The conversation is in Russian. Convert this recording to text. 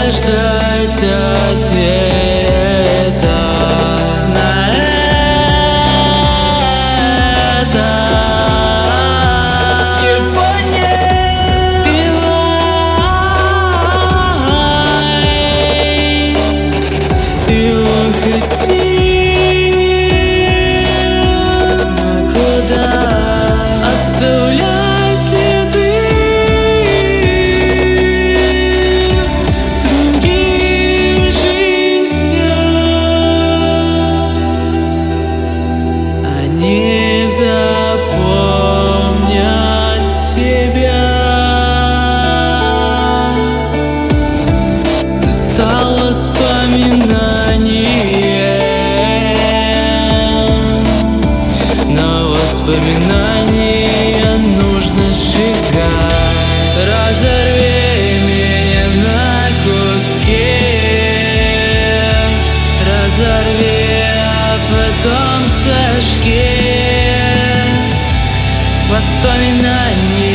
ждать ответа на это. Его нет. Спевай и уходи. Куда? Оставляй следы других жизнях. Они запомнят тебя. Ты стал воспоминанием, но воспоминания нужно сжигать. Разорви меня на куски, разорви, а потом сожги. Воспоминания